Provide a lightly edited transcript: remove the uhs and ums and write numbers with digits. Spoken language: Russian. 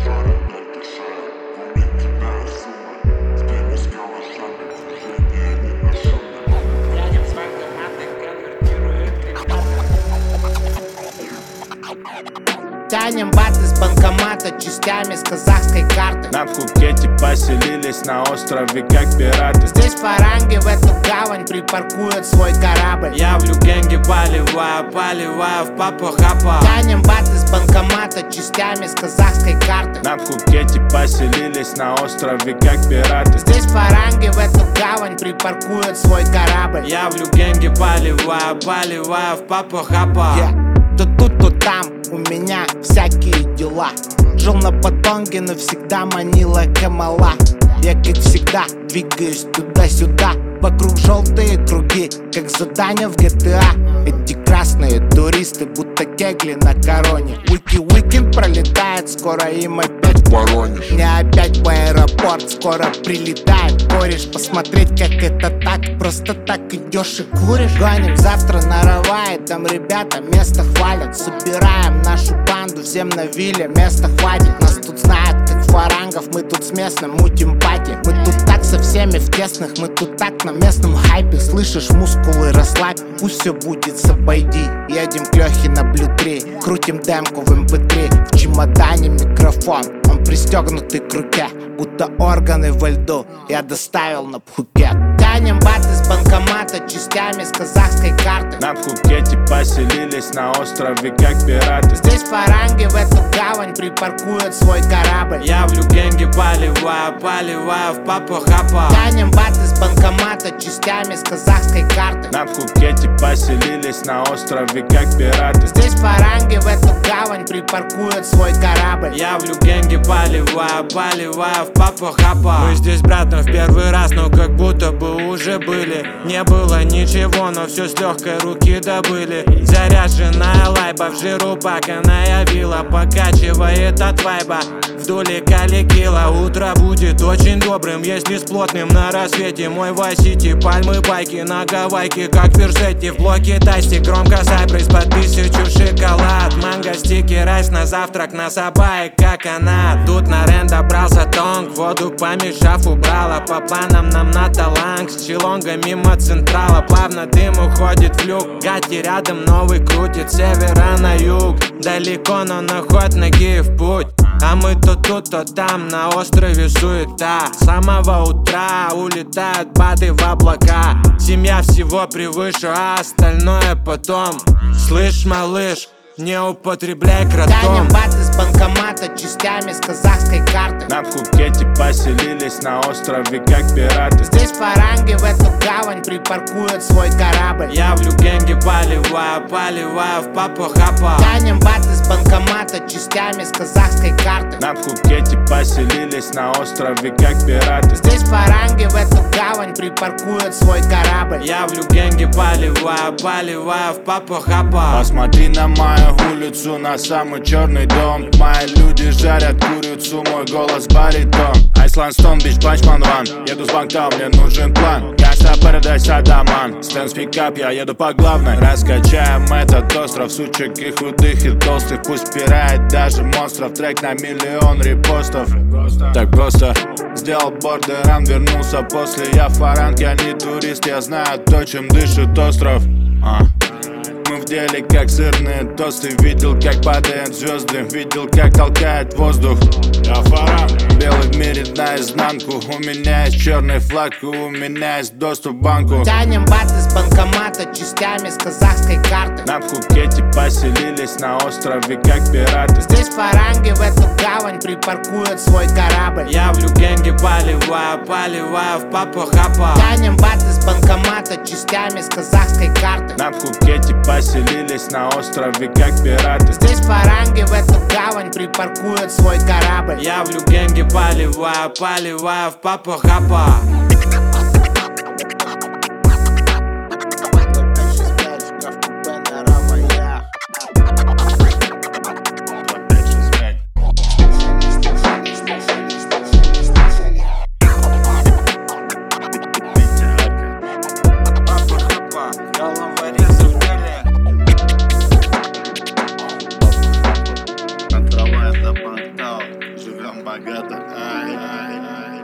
Тянем баты с банкомата частями с казахской карты. На Пхукете поселились на острове как пираты. Здесь фаранги в эту гавань припаркуют свой корабль. Я в люгенге поливаю в папа-хапа. Тянем баты с банкомата частями с казахской карты. На Пхукете поселились на острове как пираты. Здесь фаранги в эту гавань припаркуют свой корабль. Я в люгенге поливаю в папа-хапа. То тут, то там у меня всякие дела. Жил на Патонге, но всегда манила Камала. Я, как всегда, двигаюсь туда-сюда. Вокруг желтые круги, как задание в GTA. Эти красные туристы, будто кегли на короне. Уикенд пролетает, скоро им опять Воронеж. Не опять в аэропорт, скоро прилетает кореш. Посмотреть, как это так, просто так идешь и куришь. Гоним завтра на Равае, там ребята место хвалят. Собираем нашу банду, всем на вилле места хватит. Нас тут знают как фарангов, мы тут с местным мутим пати. Мы тут так со всеми в тесных, мы тут так на местном хайпе. Слышишь, мускулы расслабь, пусть все будет с обойди. Едем к Лехе на Blue 3, крутим демку в MP3. В чемодане микрофон, он пристегнутый к руке, будто органы во льду я доставил на Пхукет. Тянем баты с банкомата частями с казахской карты. На Пхукете поселились на острове как пираты. Здесь фаранги в эту гавань припаркуют свой корабль. Я в люгенге поливаю в папа-хапа. Тянем баты с банкомата частями с казахской карты. На Пхукете поселились на острове как пираты. Здесь фаранги в эту гавань припаркуют свой корабль. Я в люгенге поливаю в папа-хапа. Мы здесь, братом, в первый раз, но как будто бы уже были. Не было ничего, но все с легкой руки добыли. Заряженная лайба в жиру паканая вилла покачивает от вайба. Вдоль Калигила утро будет очень добрым, если с плотным на рассвете. Мой Вайсити, пальмы, байки на Гавайке, как Версетти. В блоке тасти, громко сайпресс по 1000 шоколад. Манго, стики, райс на завтрак, на сабае, как она. Тут на рен добрался тонг, воду помешав убрала. По планам нам на Таланг, с Чилонга мимо Централа. Плавно дым уходит в люк, Гати рядом новый крутит, севера на юг. Далеко, но на ход ноги в путь. А мы то тут, то там, на острове суета. С самого утра улетают баты в облака. Семья всего превыше, а остальное потом. Слышь, малыш, не употребляй кротом. Тянем баты с банкомата частями с казахской карты. На Пхукете поселились на острове как пираты. Здесь фаранги в эту гавань припаркуют свой корабль. Я в люгенге поливаю в папа-хапа. Тянем баты с банкомата частями с казахской карты. На Пхукете поселились на острове как пираты. Здесь фаранги в эту гавань припаркуют свой корабль. Я в люгенге поливаю в папа-хапа. Посмотри на мою улицу, на самый черный дом. Мои люди жарят курицу, мой голос баритон. Айсланд Стон, бич, панчман ван. Еду с банка, мне нужен план. Гангста Paradise, Адаман. Стэнс пикап, я еду по главной. Раскачаем этот остров, сучек и худых, и толстых. Пусть пирает даже монстров. Трек на 1 миллион репостов. Так просто сделал бордеран, вернулся после. Я фаранг, я не турист, я знаю то, чем дышит остров. Мы в деле как сырные тосты. Видел, как падают звезды, видел, как толкает воздух. Я фаранг, белый в мире наизнанку. У меня есть черный флаг, и у меня есть доступ к банку. Тянем баты с банкомата частями с казахской карты. На Пхукете поселились на острове как пираты. Здесь фаранги в эту гавань припаркуют свой корабль. Я в люгенге поливаю в папа-хапа. Тянем баты с банкомата частями с казахской карты. На Пхукете поселились на острове как пираты. Здесь фаранги в эту гавань припаркуют свой корабль. Я в люгенге поливаю в папа-хапа. От Равая до Бангтау живем. богато. Ай, ай, ай.